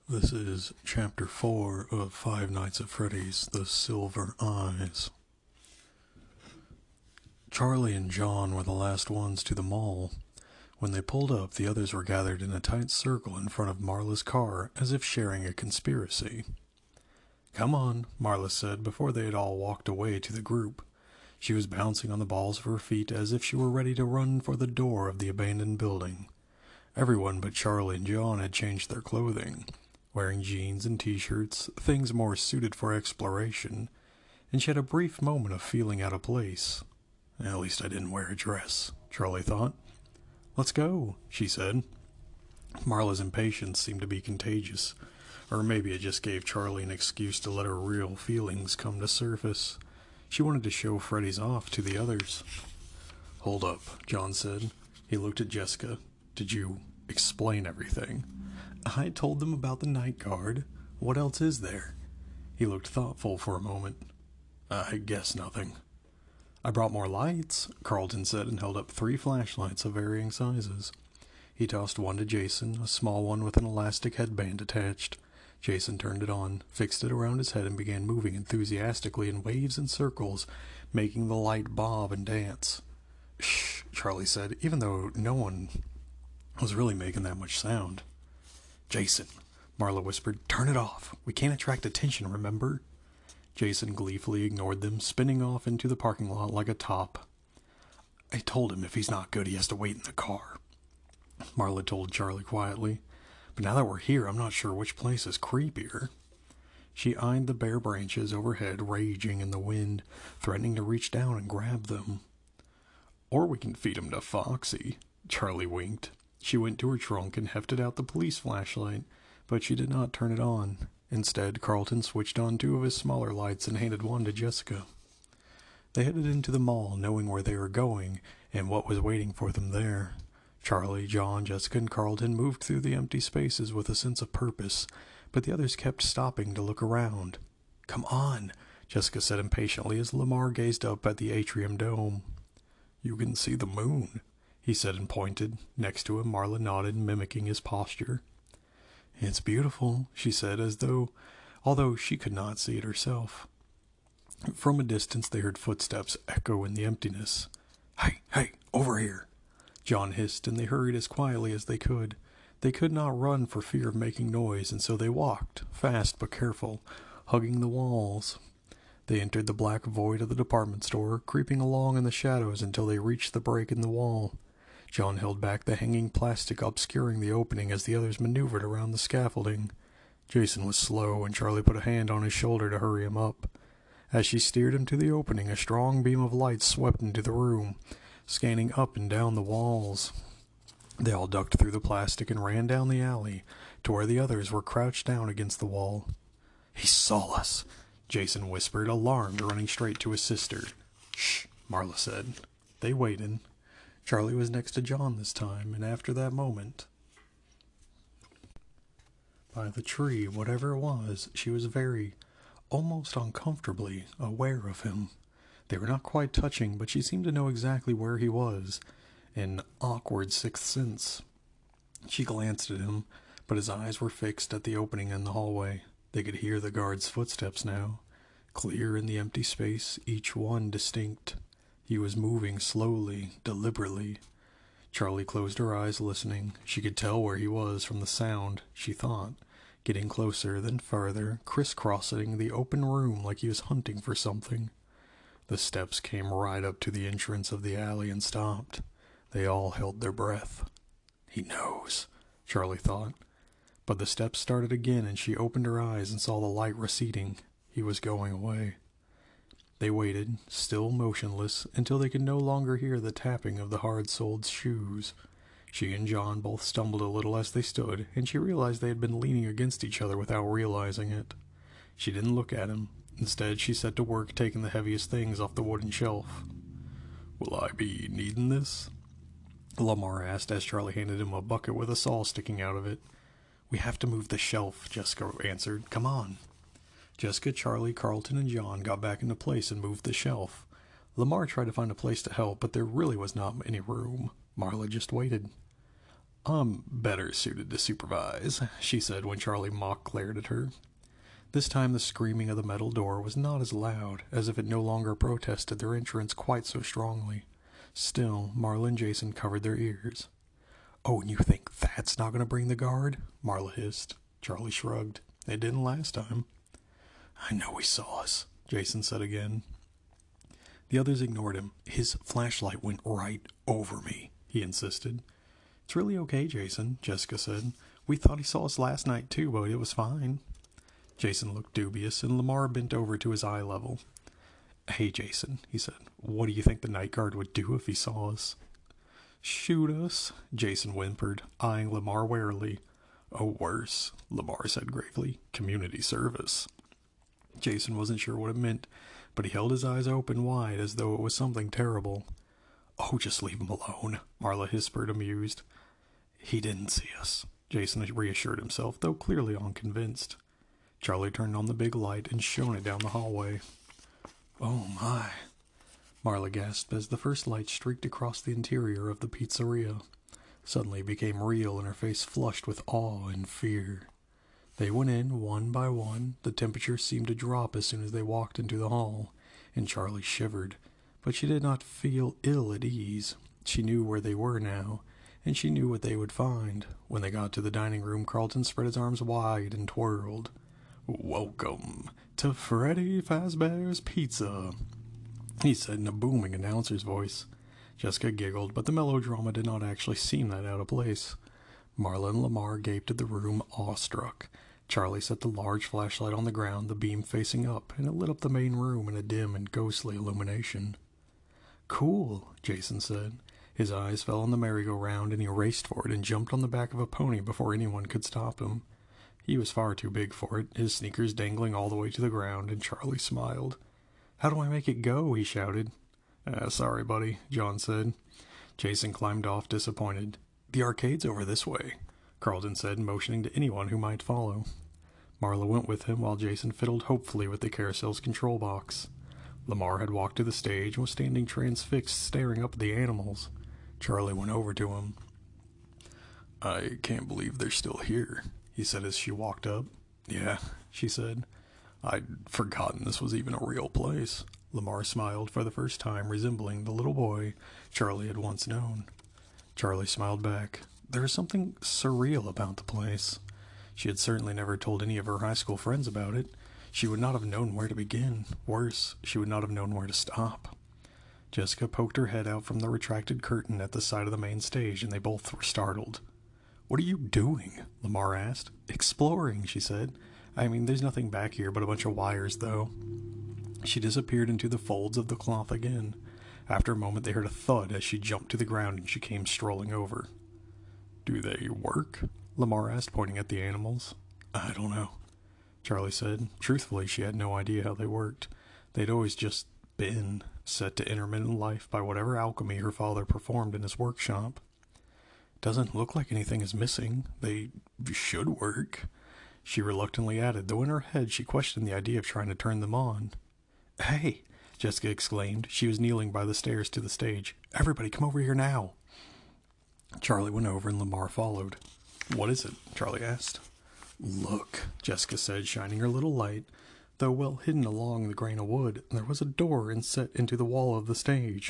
This is Chapter 4 of Five Nights at Freddy's, The Silver Eyes. Charlie and John were the last ones to the mall. When they pulled up, the others were gathered in a tight circle in front of Marla's car, as if sharing a conspiracy. "Come on," Marla said before they had all walked away to the group. She was bouncing on the balls of her feet as if she were ready to run for the door of the abandoned building. Everyone but Charlie and John had changed their clothing, wearing jeans and t-shirts, things more suited for exploration, and she had a brief moment of feeling out of place. "At least I didn't wear a dress," Charlie thought. "Let's go," she said. Marla's impatience seemed to be contagious, or maybe it just gave Charlie an excuse to let her real feelings come to surface. She wanted to show Freddy's off to the others. "Hold up," John said. He looked at Jessica. "Did you explain everything?" "I told them about the night guard. What else is there?" He looked thoughtful for a moment. "I guess nothing." "I brought more lights," Carlton said, and held up 3 flashlights of varying sizes. He tossed one to Jason, a small one with an elastic headband attached. Jason turned it on, fixed it around his head, and began moving enthusiastically in waves and circles, making the light bob and dance. "Shh," Charlie said, even though no one was really making that much sound. "Jason," Marla whispered, "turn it off. We can't attract attention, remember?" Jason gleefully ignored them, spinning off into the parking lot like a top. "I told him if he's not good, he has to wait in the car," Marla told Charlie quietly. "But now that we're here, I'm not sure which place is creepier." She eyed the bare branches overhead, raging in the wind, threatening to reach down and grab them. "Or we can feed him to Foxy," Charlie winked. She went to her trunk and hefted out the police flashlight, but she did not turn it on. Instead, Carlton switched on 2 of his smaller lights and handed one to Jessica. They headed into the mall, knowing where they were going and what was waiting for them there. Charlie, John, Jessica, and Carlton moved through the empty spaces with a sense of purpose, but the others kept stopping to look around. "Come on," Jessica said impatiently as Lamar gazed up at the atrium dome. "You can see the moon," he said and pointed. Next to him, Marla nodded, mimicking his posture. "It's beautiful," she said, although she could not see it herself. From a distance, they heard footsteps echo in the emptiness. Hey, over here," John hissed, and they hurried as quietly as they could. They could not run for fear of making noise, and so they walked, fast but careful, hugging the walls. They entered the black void of the department store, creeping along in the shadows until they reached the break in the wall. John held back the hanging plastic obscuring the opening as the others maneuvered around the scaffolding. Jason was slow, and Charlie put a hand on his shoulder to hurry him up. As she steered him to the opening, a strong beam of light swept into the room, scanning up and down the walls. They all ducked through the plastic and ran down the alley to where the others were crouched down against the wall. "He saw us," Jason whispered, alarmed, running straight to his sister. "Shh," Marla said. They waited. Charlie was next to John this time, and after that moment, by the tree, whatever it was, she was very, almost uncomfortably, aware of him. They were not quite touching, but she seemed to know exactly where he was, an awkward sixth sense. She glanced at him, but his eyes were fixed at the opening in the hallway. They could hear the guard's footsteps now, clear in the empty space, each one distinct. He was moving slowly, deliberately. Charlie closed her eyes, listening. She could tell where he was from the sound, she thought, getting closer, then farther, crisscrossing the open room like he was hunting for something. The steps came right up to the entrance of the alley and stopped. They all held their breath. "He knows," Charlie thought. But the steps started again, and she opened her eyes and saw the light receding. He was going away. They waited, still motionless, until they could no longer hear the tapping of the hard-soled shoes. She and John both stumbled a little as they stood, and she realized they had been leaning against each other without realizing it. She didn't look at him. Instead, she set to work taking the heaviest things off the wooden shelf. "Will I be needing this?" Lamar asked as Charlie handed him a bucket with a saw sticking out of it. "We have to move the shelf," Jessica answered. "Come on." Jessica, Charlie, Carlton, and John got back into place and moved the shelf. Lamar tried to find a place to help, but there really was not any room. Marla just waited. I'm better suited to supervise, she said when Charlie mock glared at her. This time the screaming of the metal door was not as loud, as if it no longer protested their entrance quite so strongly. Still, Marla and Jason covered their ears. "Oh, and you think that's not going to bring the guard?" Marla hissed. Charlie shrugged. "It didn't last time." "I know he saw us," Jason said again. The others ignored him. "His flashlight went right over me," he insisted. "It's really okay, Jason," Jessica said. "We thought he saw us last night too, but it was fine." Jason looked dubious, and Lamar bent over to his eye level. "Hey, Jason," he said, "what do you think the night guard would do if he saw us?" "Shoot us," Jason whimpered, eyeing Lamar warily. "Oh, worse," Lamar said gravely. "Community service." Jason wasn't sure what it meant, but he held his eyes open wide as though it was something terrible. "Oh, just leave him alone," Marla whispered, amused. "He didn't see us," Jason reassured himself, though clearly unconvinced. Charlie turned on the big light and shone it down the hallway. "Oh, my," Marla gasped as the first light streaked across the interior of the pizzeria. Suddenly it became real, and her face flushed with awe and fear. They went in one by one. The temperature seemed to drop as soon as they walked into the hall, and Charlie shivered. But she did not feel ill at ease. She knew where they were now, and she knew what they would find. When they got to the dining room, Carlton spread his arms wide and twirled. "Welcome to Freddy Fazbear's Pizza," he said in a booming announcer's voice. Jessica giggled, but the melodrama did not actually seem that out of place. Marla and Lamar gaped at the room, awestruck. Charlie set the large flashlight on the ground, the beam facing up, and it lit up the main room in a dim and ghostly illumination. "Cool," Jason said. His eyes fell on the merry-go-round, and he raced for it and jumped on the back of a pony before anyone could stop him. He was far too big for it, his sneakers dangling all the way to the ground, and Charlie smiled. "How do I make it go?" he shouted. Sorry, buddy," John said. Jason climbed off, disappointed. "The arcade's over this way," Carlton said, motioning to anyone who might follow. Marla went with him while Jason fiddled hopefully with the carousel's control box. Lamar had walked to the stage and was standing transfixed, staring up at the animals. Charlie went over to him. "I can't believe they're still here," he said as she walked up. "Yeah," she said. "I'd forgotten this was even a real place." Lamar smiled for the first time, resembling the little boy Charlie had once known. Charlie smiled back. There was something surreal about the place. She had certainly never told any of her high school friends about it. She would not have known where to begin. Worse, she would not have known where to stop. Jessica poked her head out from the retracted curtain at the side of the main stage, and they both were startled. "What are you doing?" Lamar asked. "Exploring," she said. "I mean, there's nothing back here but a bunch of wires, though." She disappeared into the folds of the cloth again. After a moment, they heard a thud as she jumped to the ground, and she came strolling over. "Do they work?" Lamar asked, pointing at the animals. "I don't know," Charlie said. Truthfully, she had no idea how they worked. They'd always just been set to intermittent life by whatever alchemy her father performed in his workshop. "Doesn't look like anything is missing. They should work," she reluctantly added, though in her head she questioned the idea of trying to turn them on. "Hey!" Jessica exclaimed. She was kneeling by the stairs to the stage. "Everybody, come over here now." Charlie went over and Lamar followed. "What is it?" Charlie asked. "Look," Jessica said, shining her little light. Though well hidden along the grain of wood, there was a door inset into the wall of the stage.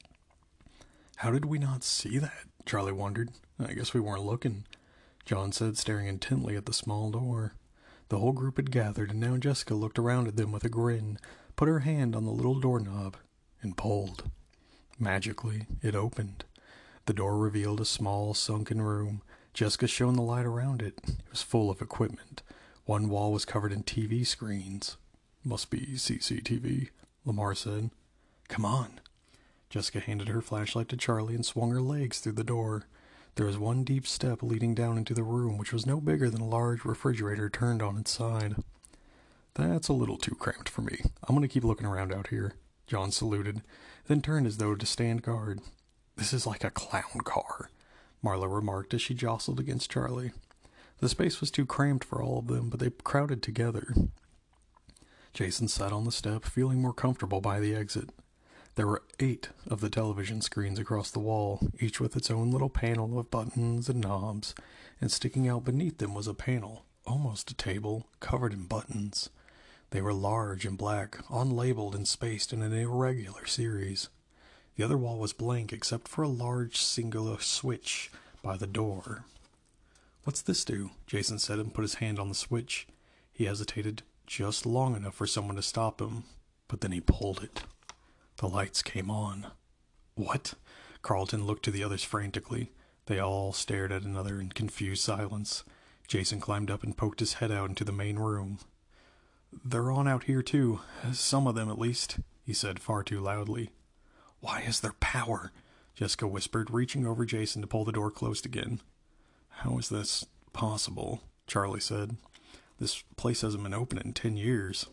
"How did we not see that?" Charlie wondered. "I guess we weren't looking," John said, staring intently at the small door. The whole group had gathered, and now Jessica looked around at them with a grin, put her hand on the little doorknob, and pulled. Magically, it opened. The door revealed a small, sunken room. Jessica shone the light around it. It was full of equipment. One wall was covered in TV screens. "Must be CCTV," Lamar said. "Come on." Jessica handed her flashlight to Charlie and swung her legs through the door. There was one deep step leading down into the room, which was no bigger than a large refrigerator turned on its side. "That's a little too cramped for me. I'm going to keep looking around out here." John saluted, then turned as though to stand guard. "This is like a clown car," Marla remarked as she jostled against Charlie. The space was too cramped for all of them, but they crowded together. Jason sat on the step, feeling more comfortable by the exit. There were 8 of the television screens across the wall, each with its own little panel of buttons and knobs, and sticking out beneath them was a panel, almost a table, covered in buttons. They were large and black, unlabeled and spaced in an irregular series. The other wall was blank except for a large singular switch by the door. "What's this do?" Jason said and put his hand on the switch. He hesitated just long enough for someone to stop him, but then he pulled it. The lights came on. "What?" Carlton looked to the others frantically. They all stared at another in confused silence. Jason climbed up and poked his head out into the main room. "They're on out here too. Some of them at least," he said far too loudly. "Why is there power?" Jessica whispered, reaching over Jason to pull the door closed again. "How is this possible?" Charlie said. "This place hasn't been open in 10 years.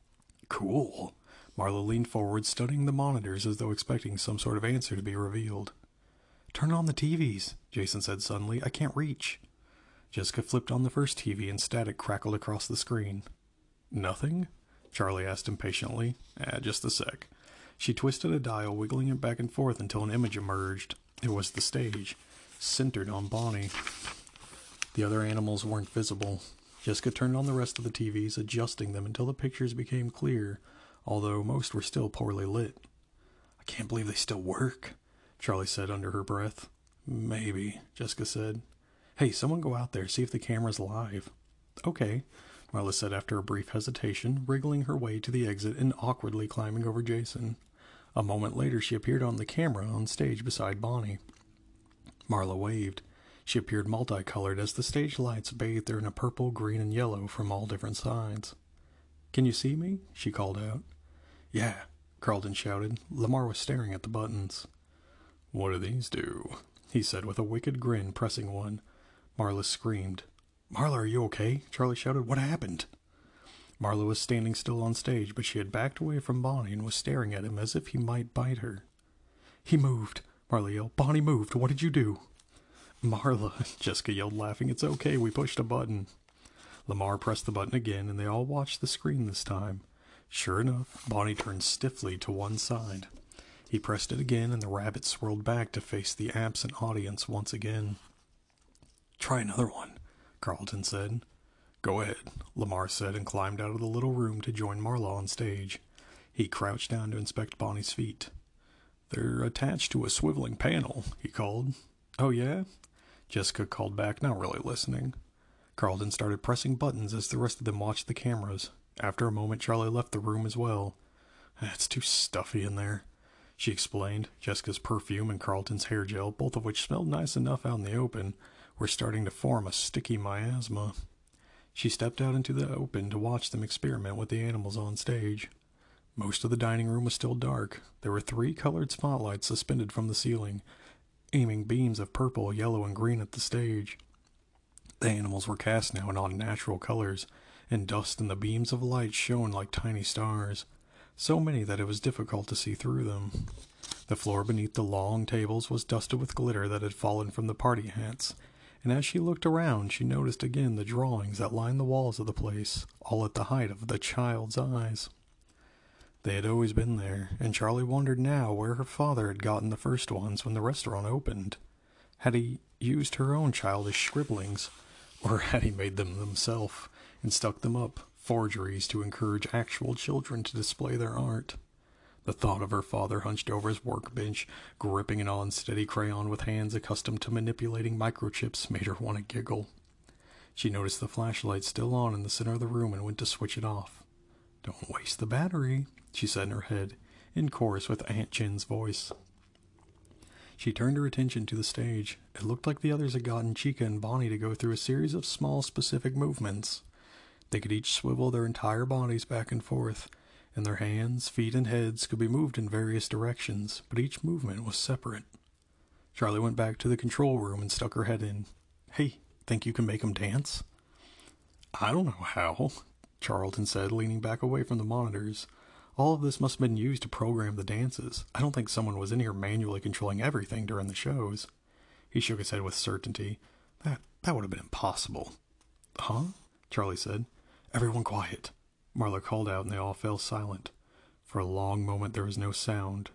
"Cool." Marla leaned forward, studying the monitors as though expecting some sort of answer to be revealed. "Turn on the TVs," Jason said suddenly. "I can't reach." Jessica flipped on the first TV and static crackled across the screen. "Nothing?" Charlie asked impatiently. Just a sec." She twisted a dial, wiggling it back and forth until an image emerged. It was the stage, centered on Bonnie. The other animals weren't visible. Jessica turned on the rest of the TVs, adjusting them until the pictures became clear, although most were still poorly lit. "I can't believe they still work," Charlie said under her breath. "Maybe," Jessica said. "Hey, someone go out there, see if the camera's live." "Okay," Marla said after a brief hesitation, wriggling her way to the exit and awkwardly climbing over Jason. A moment later, she appeared on the camera on stage beside Bonnie. Marla waved. She appeared multicolored as the stage lights bathed her in a purple, green, and yellow from all different sides. "Can you see me?" she called out. "Yeah," Carlton shouted. Lamar was staring at the buttons. "What do these do?" he said with a wicked grin, pressing one. Marla screamed. "Marla, are you okay?" Charlie shouted. "What happened?" Marla was standing still on stage, but she had backed away from Bonnie and was staring at him as if he might bite her. "He moved," Marla yelled. "Bonnie moved. What did you do?" "Marla," Jessica yelled, laughing. "It's okay. We pushed a button." Lamar pressed the button again, and they all watched the screen this time. Sure enough, Bonnie turned stiffly to one side. He pressed it again, and the rabbit swirled back to face the absent audience once again. "Try another one," Carlton said. "Go ahead," Lamar said, and climbed out of the little room to join Marla on stage. He crouched down to inspect Bonnie's feet. "They're attached to a swiveling panel," he called. "Oh, yeah?" Jessica called back, not really listening. Carlton started pressing buttons as the rest of them watched the cameras. After a moment, Charlie left the room as well. "It's too stuffy in there," she explained. Jessica's perfume and Carlton's hair gel, both of which smelled nice enough out in the open, were starting to form a sticky miasma. She stepped out into the open to watch them experiment with the animals on stage. Most of the dining room was still dark. There were 3 colored spotlights suspended from the ceiling, aiming beams of purple, yellow, and green at the stage. The animals were cast now in unnatural colors, and dust and the beams of light shone like tiny stars, so many that it was difficult to see through them. The floor beneath the long tables was dusted with glitter that had fallen from the party hats, and as she looked around, she noticed again the drawings that lined the walls of the place, all at the height of the child's eyes. They had always been there, and Charlie wondered now where her father had gotten the first ones when the restaurant opened. Had he used her own childish scribblings, or had he made them himself and stuck them up, forgeries to encourage actual children to display their art? The thought of her father hunched over his workbench, gripping an unsteady crayon with hands accustomed to manipulating microchips, made her want to giggle. She noticed the flashlight still on in the center of the room and went to switch it off. "Don't waste the battery," she said in her head, in chorus with Aunt Jen's voice. She turned her attention to the stage. It looked like the others had gotten Chica and Bonnie to go through a series of small, specific movements. They could each swivel their entire bodies back and forth, and their hands, feet, and heads could be moved in various directions, but each movement was separate. Charlie went back to the control room and stuck her head in. "Hey, think you can make them dance?" "I don't know how," Charlton said, leaning back away from the monitors. "All of this must have been used to program the dances. I don't think someone was in here manually controlling everything during the shows." He shook his head with certainty. That would have been impossible." "Huh?" Charlie said. "Everyone quiet," Marla called out, and they all fell silent. For a long moment there was no sound.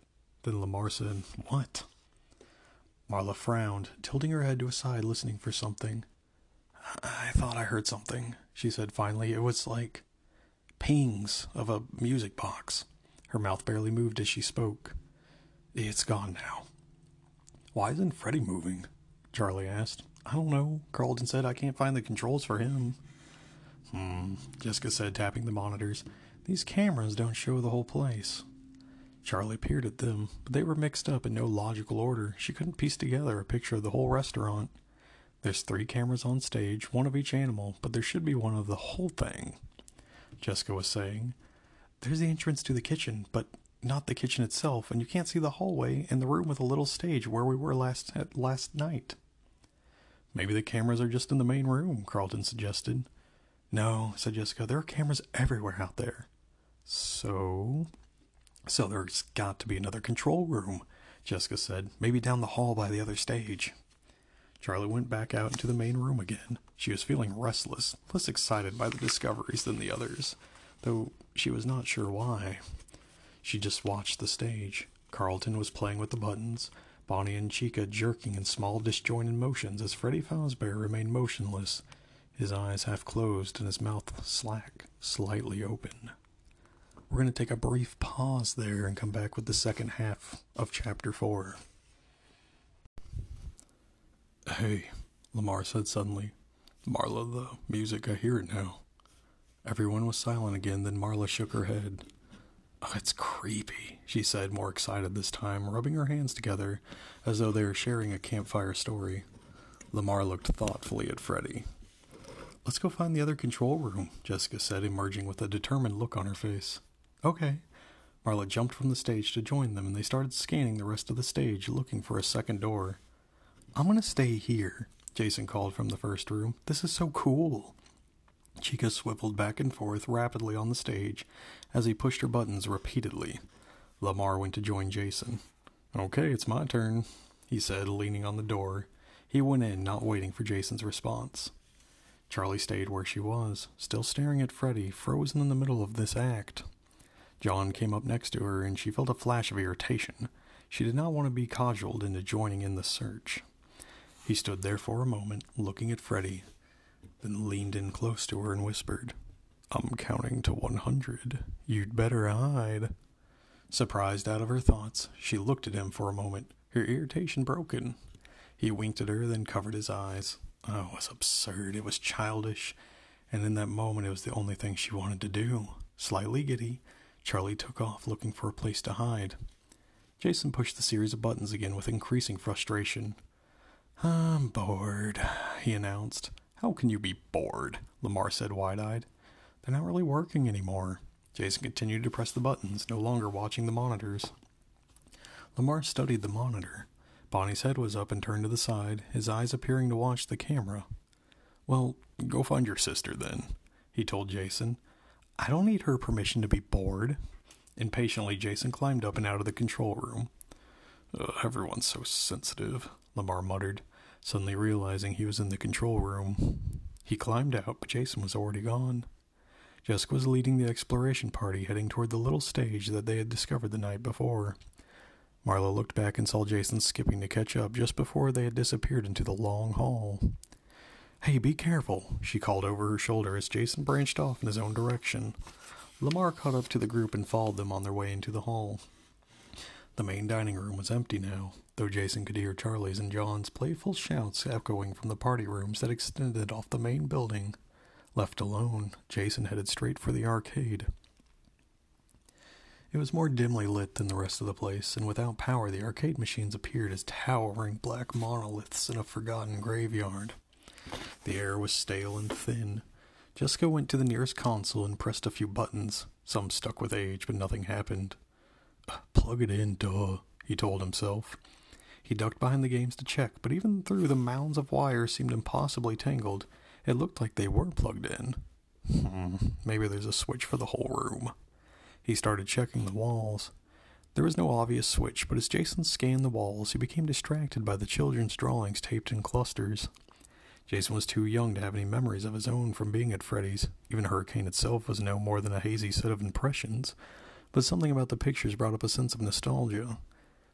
Then Lamar said, "What?" Marla frowned, tilting her head to a side, listening for something. "I thought I heard something," she said finally. "It was like pings of a music box." Her mouth barely moved as she spoke. "It's gone now." "Why isn't Freddy moving?" Charlie asked. "I don't know," Carlton said. "I can't find the controls for him." Jessica said, tapping the monitors. "These cameras don't show the whole place." Charlie peered at them, but they were mixed up in no logical order. She couldn't piece together a picture of the whole restaurant. "There's 3 cameras on stage, one of each animal, but there should be one of the whole thing," Jessica was saying. "There's the entrance to the kitchen, but not the kitchen itself, and you can't see the hallway and the room with a little stage where we were last night." "Maybe the cameras are just in the main room," Carlton suggested. "No," said Jessica, "there are cameras everywhere out there." So there's got to be another control room," Jessica said. "Maybe down the hall by the other stage." Charlie went back out into the main room again. She was feeling restless, less excited by the discoveries than the others, though she was not sure why. She just watched the stage. Carlton was playing with the buttons, Bonnie and Chica jerking in small disjointed motions as Freddy Fazbear remained motionless, his eyes half closed and his mouth slightly open. We're going to take a brief pause there and come back with the second half of Chapter 4. "Hey," Lamar said suddenly. "Marla, the music, I hear it now." Everyone was silent again, then Marla shook her head. "Oh, it's creepy," she said, more excited this time, rubbing her hands together as though they were sharing a campfire story. Lamar looked thoughtfully at Freddy. "Let's go find the other control room," Jessica said, emerging with a determined look on her face. "Okay." Marla jumped from the stage to join them, and they started scanning the rest of the stage, looking for a second door. "I'm going to stay here," Jason called from the first room. "This is so cool." Chica swiveled back and forth rapidly on the stage as he pushed her buttons repeatedly. Lamar went to join Jason. "Okay, it's my turn," he said, leaning on the door. He went in, not waiting for Jason's response. Charlie stayed where she was, still staring at Freddy, frozen in the middle of this act. John came up next to her, and she felt a flash of irritation. She did not want to be cajoled into joining in the search. He stood there for a moment, looking at Freddy, then leaned in close to her and whispered, "I'm counting to 100. You'd better hide." Surprised out of her thoughts, she looked at him for a moment, her irritation broken. He winked at her, then covered his eyes. Oh, it was absurd. It was childish. And in that moment, it was the only thing she wanted to do. Slightly giddy, Charlie took off, looking for a place to hide. Jason pushed the series of buttons again with increasing frustration. "I'm bored," he announced. "How can you be bored?" Lamar said, wide-eyed. "They're not really working anymore." Jason continued to press the buttons, no longer watching the monitors. Lamar studied the monitor. Bonnie's head was up and turned to the side, his eyes appearing to watch the camera. "Well, go find your sister, then," he told Jason. "I don't need her permission to be bored." Impatiently, Jason climbed up and out of the control room. Everyone's so sensitive," Lamar muttered, suddenly realizing he was in the control room. He climbed out, but Jason was already gone. Jessica was leading the exploration party, heading toward the little stage that they had discovered the night before. Marla looked back and saw Jason skipping to catch up just before they had disappeared into the long hall. "Hey, be careful," she called over her shoulder as Jason branched off in his own direction. Lamar caught up to the group and followed them on their way into the hall. The main dining room was empty now, though Jason could hear Charlie's and John's playful shouts echoing from the party rooms that extended off the main building. Left alone, Jason headed straight for the arcade. It was more dimly lit than the rest of the place, and without power the arcade machines appeared as towering black monoliths in a forgotten graveyard. The air was stale and thin. Jessica went to the nearest console and pressed a few buttons. Some stuck with age, but nothing happened. "Plug it in, duh," he told himself. He ducked behind the games to check, but even through the mounds of wires seemed impossibly tangled. It looked like they were plugged in. Maybe there's a switch for the whole room. He started checking the walls. There was no obvious switch, but as Jason scanned the walls, he became distracted by the children's drawings taped in clusters. Jason was too young to have any memories of his own from being at Freddy's. Even Hurricane itself was no more than a hazy set of impressions, but something about the pictures brought up a sense of nostalgia.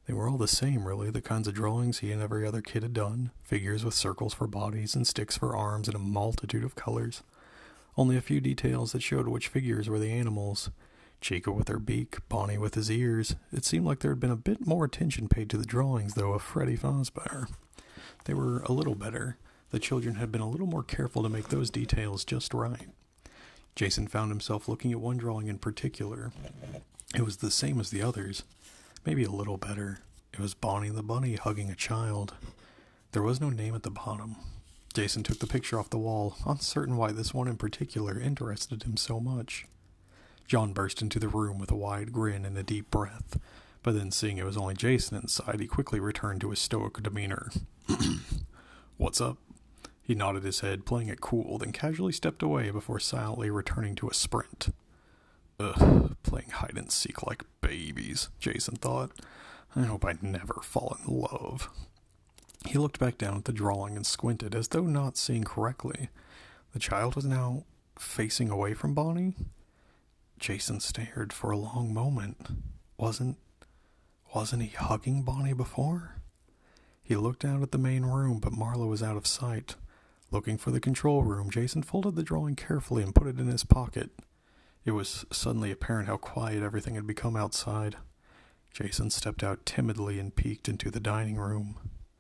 They were all the same, really, the kinds of drawings he and every other kid had done, figures with circles for bodies and sticks for arms and a multitude of colors. Only a few details that showed which figures were the animals. Chica with her beak, Bonnie with his ears. It seemed like there had been a bit more attention paid to the drawings, though, of Freddy Fazbear. They were a little better. The children had been a little more careful to make those details just right. Jason found himself looking at one drawing in particular. It was the same as the others, maybe a little better. It was Bonnie the Bunny hugging a child. There was no name at the bottom. Jason took the picture off the wall, uncertain why this one in particular interested him so much. John burst into the room with a wide grin and a deep breath, but then seeing it was only Jason inside, he quickly returned to his stoic demeanor. "What's up?" He nodded his head, playing it cool, then casually stepped away before silently returning to a sprint. Ugh, playing hide-and-seek like babies, Jason thought. I hope I never fall in love. He looked back down at the drawing and squinted, as though not seeing correctly. The child was now facing away from Bonnie? Jason stared for a long moment. Wasn't he hugging Bonnie before? He looked out at the main room, but Marla was out of sight. Looking for the control room, Jason folded the drawing carefully and put it in his pocket. It was suddenly apparent how quiet everything had become outside. Jason stepped out timidly and peeked into the dining room.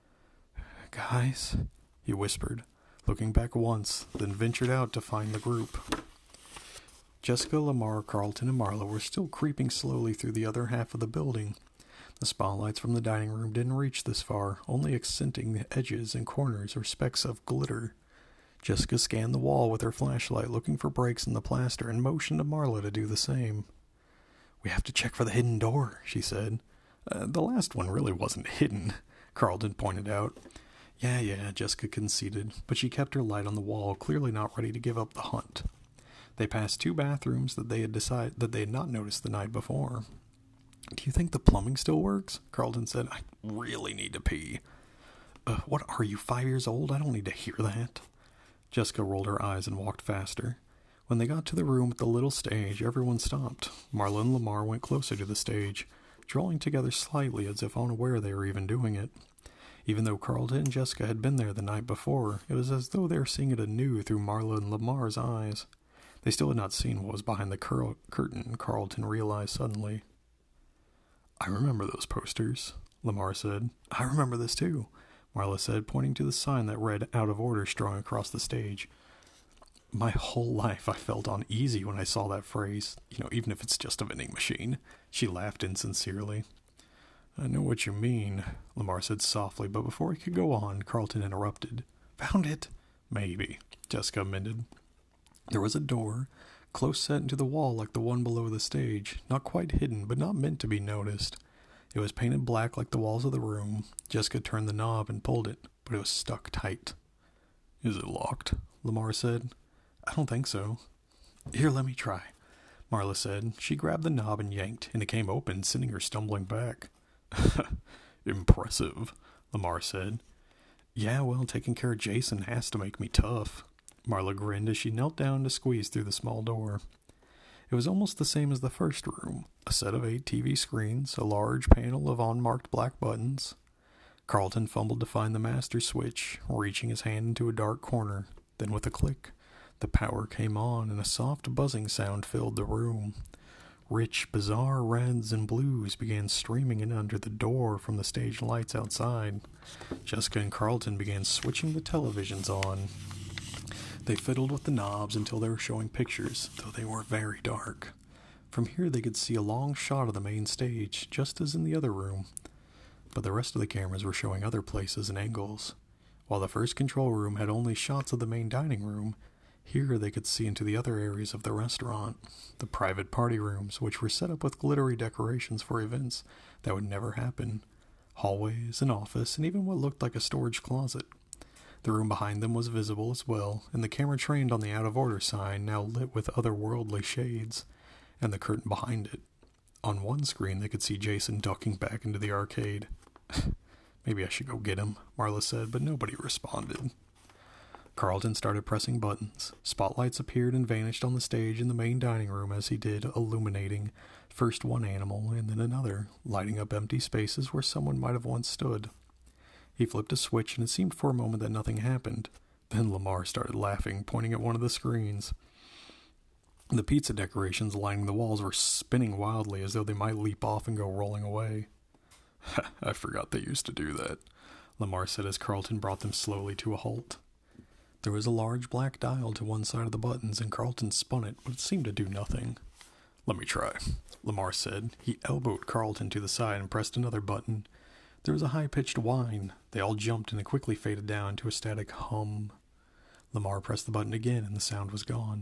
"Guys," he whispered, looking back once, then ventured out to find the group. Jessica, Lamar, Carlton, and Marla were still creeping slowly through the other half of the building. The spotlights from the dining room didn't reach this far, only accenting the edges and corners or specks of glitter. Jessica scanned the wall with her flashlight, looking for breaks in the plaster, and motioned to Marla to do the same. "We have to check for the hidden door," she said. The last one really wasn't hidden," Carlton pointed out. Yeah, Jessica conceded, but she kept her light on the wall, clearly not ready to give up the hunt. They passed 2 bathrooms that they had not noticed the night before. "Do you think the plumbing still works?" Carlton said. "I really need to pee." What are you, 5 years old? I don't need to hear that." Jessica rolled her eyes and walked faster. When they got to the room with the little stage, everyone stopped. Marla and Lamar went closer to the stage, drawing together slightly as if unaware they were even doing it. Even though Carlton and Jessica had been there the night before, it was as though they were seeing it anew through Marla and Lamar's eyes. They still had not seen what was behind the curtain, Carlton realized suddenly. "I remember those posters," Lamar said. "I remember this too," Marla said, pointing to the sign that read "out of order" strung across the stage. "My whole life I felt uneasy when I saw that phrase, even if it's just a vending machine." She laughed insincerely. "I know what you mean," Lamar said softly, but before he could go on, Carlton interrupted. "Found it?" "Maybe," Jessica amended. There was a door, close set into the wall like the one below the stage, not quite hidden, but not meant to be noticed. It was painted black like the walls of the room. Jessica turned the knob and pulled it, but it was stuck tight. "Is it locked?" Lamar said. "I don't think so." "Here, let me try," Marla said. She grabbed the knob and yanked, and it came open, sending her stumbling back. "Impressive," Lamar said. "Yeah, well, taking care of Jason has to make me tough." Marla grinned as she knelt down to squeeze through the small door. It was almost the same as the first room, a set of 8 TV screens, a large panel of unmarked black buttons. Carlton fumbled to find the master switch, reaching his hand into a dark corner. Then with a click, the power came on and a soft buzzing sound filled the room. Rich, bizarre reds and blues began streaming in under the door from the stage lights outside. Jessica and Carlton began switching the televisions on. They fiddled with the knobs until they were showing pictures, though they were very dark. From here they could see a long shot of the main stage, just as in the other room. But the rest of the cameras were showing other places and angles. While the first control room had only shots of the main dining room, here they could see into the other areas of the restaurant, the private party rooms, which were set up with glittery decorations for events that would never happen, hallways, an office, and even what looked like a storage closet. The room behind them was visible as well, and the camera trained on the out-of-order sign, now lit with otherworldly shades, and the curtain behind it. On one screen, they could see Jason ducking back into the arcade. "Maybe I should go get him," Marla said, but nobody responded. Carlton started pressing buttons. Spotlights appeared and vanished on the stage in the main dining room as he did, illuminating, First one animal and then another, lighting up empty spaces where someone might have once stood. He flipped a switch and it seemed for a moment that nothing happened. Then Lamar started laughing, pointing at one of the screens. The pizza decorations lining the walls were spinning wildly as though they might leap off and go rolling away. I forgot they used to do that, Lamar said as Carlton brought them slowly to a halt. There was a large black dial to one side of the buttons, and Carlton spun it, but it seemed to do nothing. Let me try, Lamar said. He elbowed Carlton to the side and pressed another button. There was a high-pitched whine. They all jumped, and it quickly faded down to a static hum. Lamar pressed the button again, and the sound was gone.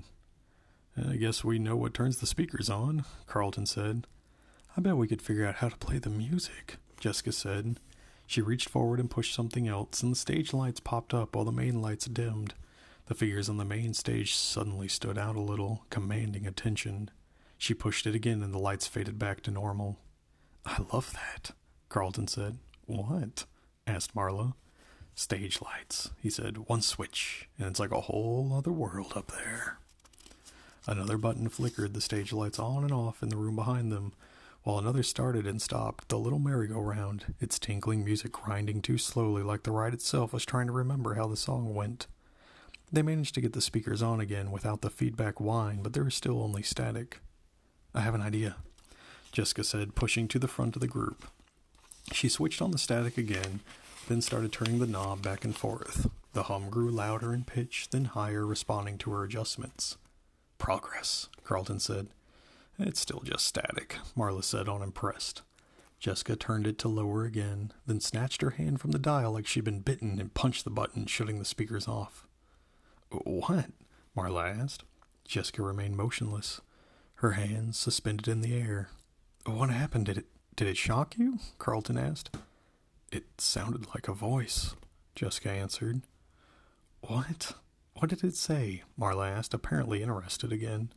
I guess we know what turns the speakers on, Carlton said. I bet we could figure out how to play the music, Jessica said. She reached forward and pushed something else, and the stage lights popped up while the main lights dimmed. The figures on the main stage suddenly stood out a little, commanding attention. She pushed it again, and the lights faded back to normal. I love that, Carlton said. What? Asked Marla. Stage lights, he said. One switch, and it's like a whole other world up there. Another button flickered the stage lights on and off in the room behind them, while another started and stopped the little merry-go-round, its tinkling music grinding too slowly like the ride itself was trying to remember how the song went. They managed to get the speakers on again without the feedback whine, but there was still only static. I have an idea, Jessica said, pushing to the front of the group. She switched on the static again, then started turning the knob back and forth. The hum grew louder in pitch, then higher, responding to her adjustments. Progress, Carlton said. It's still just static, Marla said, unimpressed. Jessica turned it to lower again, then snatched her hand from the dial like she'd been bitten and punched the button, shutting the speakers off. What? Marla asked. Jessica remained motionless, her hands suspended in the air. What happened? Did it shock you? Carlton asked. It sounded like a voice, Jessica answered. What? What did it say? Marla asked, apparently interested again.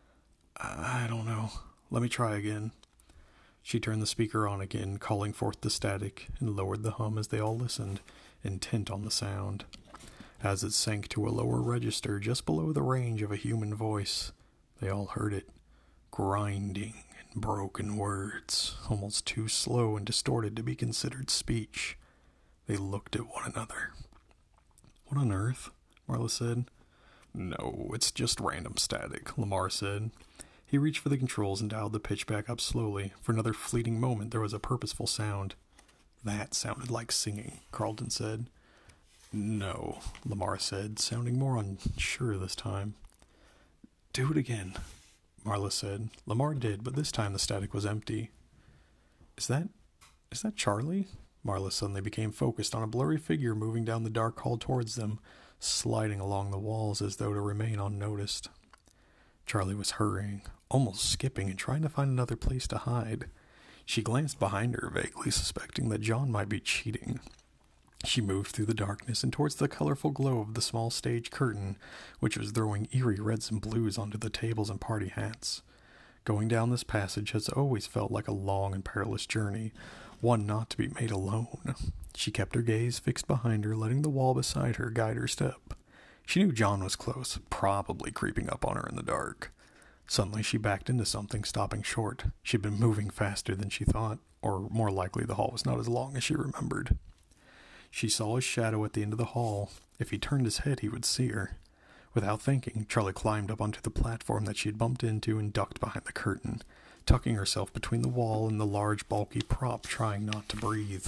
I don't know. Let me try again. She turned the speaker on again, calling forth the static, and lowered the hum as they all listened, intent on the sound. As it sank to a lower register just below the range of a human voice, they all heard it, grinding in broken words, almost too slow and distorted to be considered speech. They looked at one another. What on earth? Marla said. No, it's just random static, Lamar said. He reached for the controls and dialed the pitch back up slowly. For another fleeting moment, there was a purposeful sound. That sounded like singing, Carlton said. No, Lamar said, sounding more unsure this time. Do it again, Marla said. Lamar did, but this time the static was empty. Is that Charlie? Marla suddenly became focused on a blurry figure moving down the dark hall towards them, sliding along the walls as though to remain unnoticed. Charlie was hurrying, almost skipping and trying to find another place to hide. She glanced behind her, vaguely suspecting that John might be cheating. She moved through the darkness and towards the colorful glow of the small stage curtain, which was throwing eerie reds and blues onto the tables and party hats. Going down this passage has always felt like a long and perilous journey, one not to be made alone. She kept her gaze fixed behind her, letting the wall beside her guide her step. She knew John was close, probably creeping up on her in the dark. Suddenly she backed into something, stopping short. She'd been moving faster than she thought, or more likely the hall was not as long as she remembered. She saw his shadow at the end of the hall. If he turned his head, he would see her. Without thinking, Charlie climbed up onto the platform that she had bumped into and ducked behind the curtain, tucking herself between the wall and the large, bulky prop, trying not to breathe.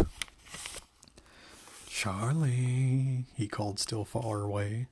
Charlie, he called still far away.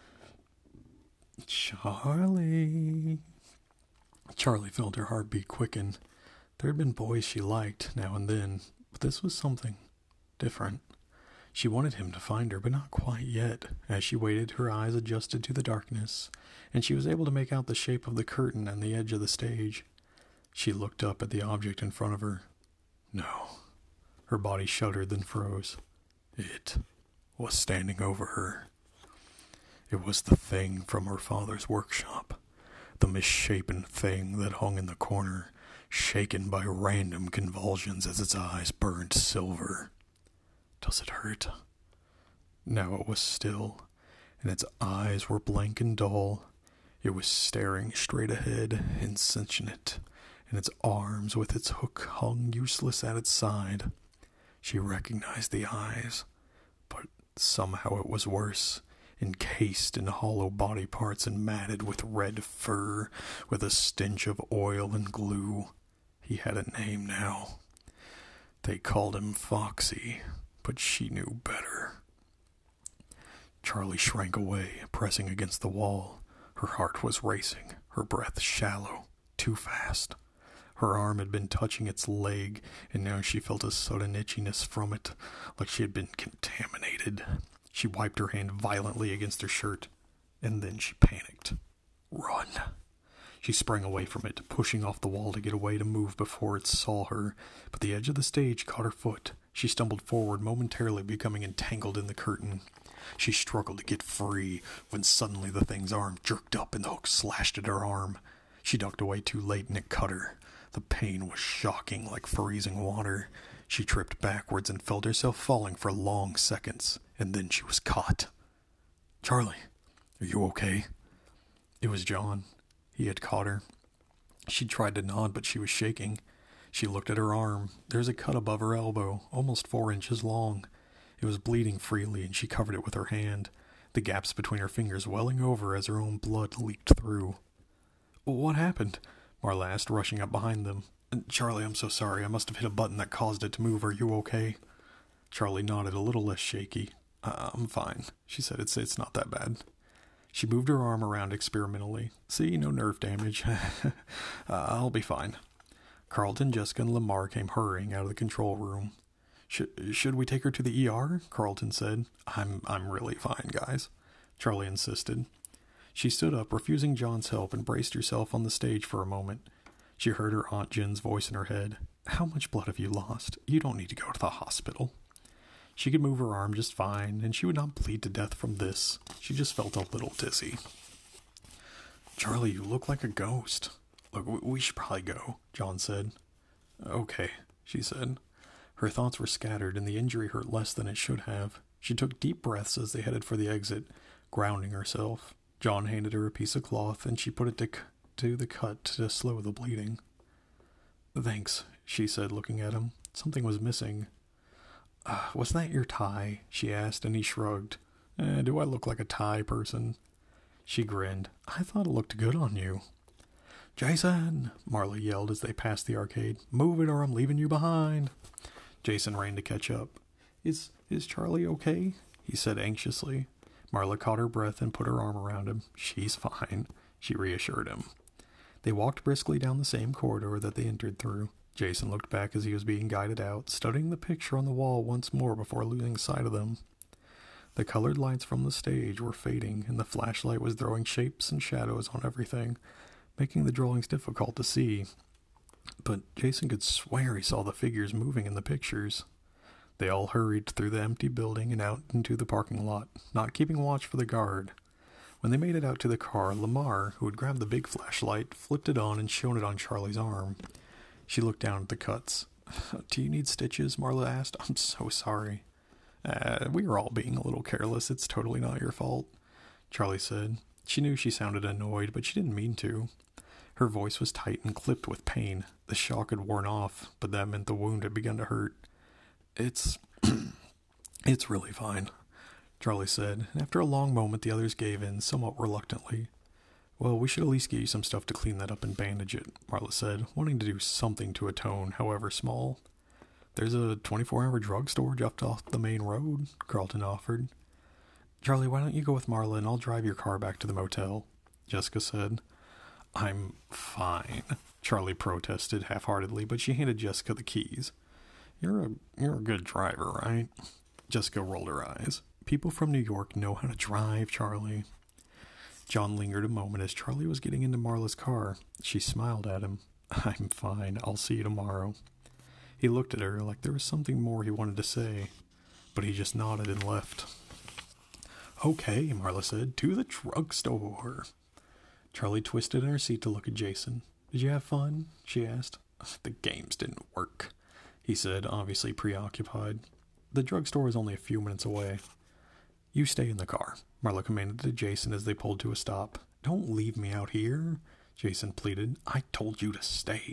Charlie. Charlie felt her heartbeat quicken. There had been boys she liked now and then, but this was something different. She wanted him to find her, but not quite yet. As she waited, her eyes adjusted to the darkness, and she was able to make out the shape of the curtain and the edge of the stage. She looked up at the object in front of her. No. Her body shuddered, then froze. It was standing over her. It was the thing from her father's workshop, the misshapen thing that hung in the corner, shaken by random convulsions as its eyes burned silver. Does it hurt? Now it was still, and its eyes were blank and dull. It was staring straight ahead, insentient, and its arms with its hook hung useless at its side. She recognized the eyes, but somehow it was worse, encased in hollow body parts and matted with red fur, with a stench of oil and glue. He had a name now. They called him Foxy, but she knew better. Charlie shrank away, pressing against the wall. Her heart was racing, her breath shallow, too fast. Her arm had been touching its leg, and now she felt a sudden itchiness from it, like she had been contaminated. She wiped her hand violently against her shirt, and then she panicked. Run! She sprang away from it, pushing off the wall to get away to move before it saw her, but the edge of the stage caught her foot. She stumbled forward, momentarily becoming entangled in the curtain. She struggled to get free, when suddenly the thing's arm jerked up and the hook slashed at her arm. She ducked away too late and it cut her. The pain was shocking, like freezing water. She tripped backwards and felt herself falling for long seconds, and then she was caught. "Charlie, are you okay?" It was John. He had caught her. She tried to nod, but she was shaking. She looked at her arm. There was a cut above her elbow, almost 4 inches long. It was bleeding freely, and she covered it with her hand, the gaps between her fingers welling over as her own blood leaked through. "What happened?" Marla asked, rushing up behind them. "Charlie, I'm so sorry. I must have hit a button that caused it to move. Are you okay?" Charlie nodded, a little less shaky. I'm fine," she said. It's not that bad." She moved her arm around experimentally. "See, no nerve damage. I'll be fine." Carlton, Jessica, and Lamar came hurrying out of the control room. Should we take her to the ER? Carlton said. I'm really fine, guys," Charlie insisted. She stood up, refusing John's help, and braced herself on the stage for a moment. She heard her Aunt Jen's voice in her head. "How much blood have you lost? You don't need to go to the hospital." She could move her arm just fine, and she would not bleed to death from this. She just felt a little dizzy. "Charlie, you look like a ghost." "Look, we should probably go," John said. "Okay," she said. Her thoughts were scattered, and the injury hurt less than it should have. She took deep breaths as they headed for the exit, grounding herself. John handed her a piece of cloth, and she put it to the cut to slow the bleeding. "Thanks," she said, looking at him. Something was missing. Was that your tie?" she asked, and he shrugged. Do I look like a tie person?" She grinned. "I thought it looked good on you." "Jason!" Marla yelled as they passed the arcade. "Move it or I'm leaving you behind." Jason ran to catch up. Is Charlie okay?" he said anxiously. Marla caught her breath and put her arm around him. "She's fine," she reassured him. They walked briskly down the same corridor that they entered through. Jason looked back as he was being guided out, studying the picture on the wall once more before losing sight of them. The colored lights from the stage were fading, and the flashlight was throwing shapes and shadows on everything, making the drawings difficult to see. But Jason could swear he saw the figures moving in the pictures. They all hurried through the empty building and out into the parking lot, not keeping watch for the guard. When they made it out to the car, Lamar, who had grabbed the big flashlight, flipped it on and shone it on Charlie's arm. She looked down at the cuts. "Do you need stitches?" Marla asked. "I'm so sorry." We were all being a little careless. It's totally not your fault," Charlie said. She knew she sounded annoyed, but she didn't mean to. Her voice was tight and clipped with pain. The shock had worn off, but that meant the wound had begun to hurt. It's really fine," Charlie said, and after a long moment the others gave in, somewhat reluctantly. "Well, we should at least get you some stuff to clean that up and bandage it," Marla said, wanting to do something to atone, however small. "There's a 24-hour drugstore just off the main road," Carlton offered. "Charlie, why don't you go with Marla and I'll drive your car back to the motel," Jessica said. "I'm fine," Charlie protested half-heartedly, but she handed Jessica the keys. You're a good driver, right?" Jessica rolled her eyes. "People from New York know how to drive, Charlie." John lingered a moment as Charlie was getting into Marla's car. She smiled at him. "I'm fine. I'll see you tomorrow." He looked at her like there was something more he wanted to say, but he just nodded and left. "Okay," Marla said, "to the drugstore." Charlie twisted in her seat to look at Jason. "Did you have fun?" she asked. "The games didn't work," he said, obviously preoccupied. "The drugstore is only a few minutes away." "You stay in the car," Marla commanded to Jason as they pulled to a stop. "Don't leave me out here," Jason pleaded. "I told you to stay."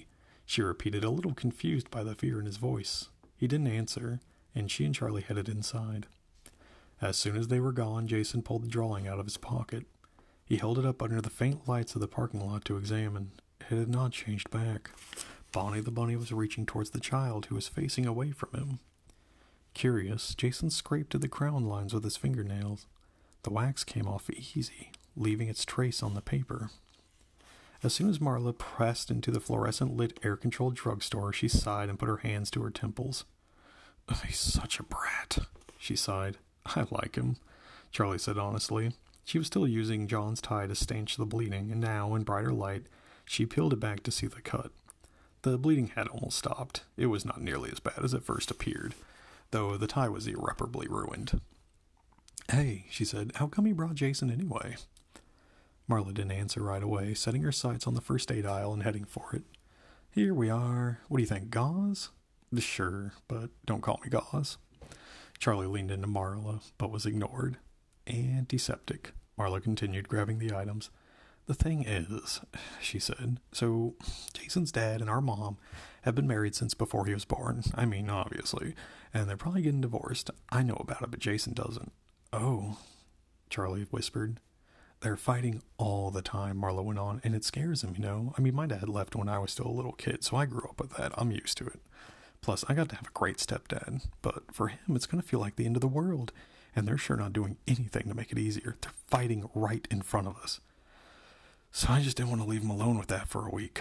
she repeated, a little confused by the fear in his voice. He didn't answer, and she and Charlie headed inside. As soon as they were gone, Jason pulled the drawing out of his pocket. He held it up under the faint lights of the parking lot to examine. It had not changed back. Bonnie the bunny was reaching towards the child, who was facing away from him. Curious, Jason scraped at the crown lines with his fingernails. The wax came off easy, leaving its trace on the paper. As soon as Marla pressed into the fluorescent-lit air-controlled drugstore, she sighed and put her hands to her temples. He's such a brat, she sighed. I like him, Charlie said honestly. She was still using John's tie to stanch the bleeding, and now, in brighter light, she peeled it back to see the cut. The bleeding had almost stopped. It was not nearly as bad as it first appeared, though the tie was irreparably ruined. Hey, she said, how come you brought Jason anyway? Marla didn't answer right away, setting her sights on the first aid aisle and heading for it. Here we are. What do you think, gauze? Sure, but don't call me gauze. Charlie leaned into Marla, but was ignored. Antiseptic. Marla continued, grabbing the items. The thing is, she said, so Jason's dad and our mom have been married since before he was born. I mean, obviously. And they're probably getting divorced. I know about it, but Jason doesn't. Oh, Charlie whispered. They're fighting all the time, Marla went on, and it scares him, you know. I mean, my dad left when I was still a little kid, so I grew up with that. I'm used to it. Plus, I got to have a great stepdad, but for him, it's going to feel like the end of the world, and they're sure not doing anything to make it easier. They're fighting right in front of us. So I just didn't want to leave him alone with that for a week.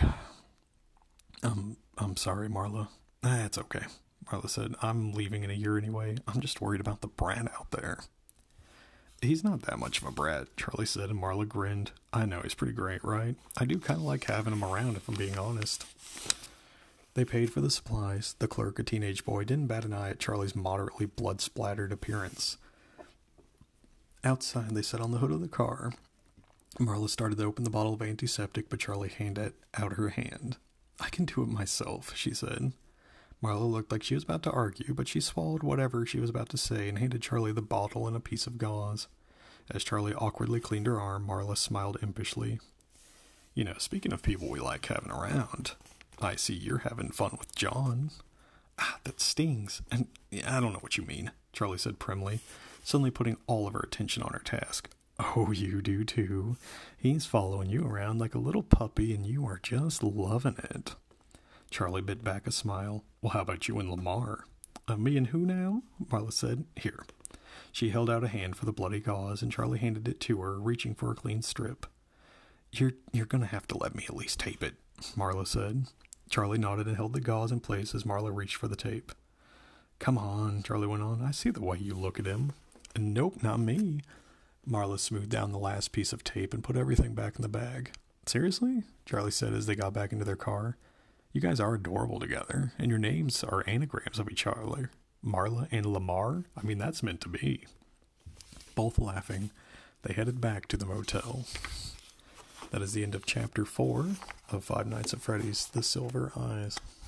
I'm sorry, Marla. It's okay, Marla said. I'm leaving in a year anyway. I'm just worried about the brat out there. He's not that much of a brat, Charlie said, and Marla grinned. I know, he's pretty great, right? I do kind of like having him around, if I'm being honest. They paid for the supplies. The clerk, a teenage boy, didn't bat an eye at Charlie's moderately blood-splattered appearance. Outside, they sat on the hood of the car. Marla started to open the bottle of antiseptic, but Charlie handed out her hand. I can do it myself, she said. Marla looked like she was about to argue, but she swallowed whatever she was about to say and handed Charlie the bottle and a piece of gauze. As Charlie awkwardly cleaned her arm, Marla smiled impishly. You know, speaking of people we like having around, I see you're having fun with John. Ah, that stings. And I don't know what you mean, Charlie said primly, suddenly putting all of her attention on her task. Oh, you do too. He's following you around like a little puppy, and you are just loving it. Charlie bit back a smile. Well, how about you and Lamar? Me and who now? Marla said. Here. She held out a hand for the bloody gauze, and Charlie handed it to her, reaching for a clean strip. You're going to have to let me at least tape it, Marla said. Charlie nodded and held the gauze in place as Marla reached for the tape. Come on, Charlie went on. I see the way you look at him. Nope, not me. Marla smoothed down the last piece of tape and put everything back in the bag. Seriously? Charlie said as they got back into their car. You guys are adorable together, and your names are anagrams of each other. Marla and Lamar? I mean, that's meant to be. Both laughing, they headed back to the motel. That is the end of Chapter 4 of Five Nights at Freddy's: The Silver Eyes.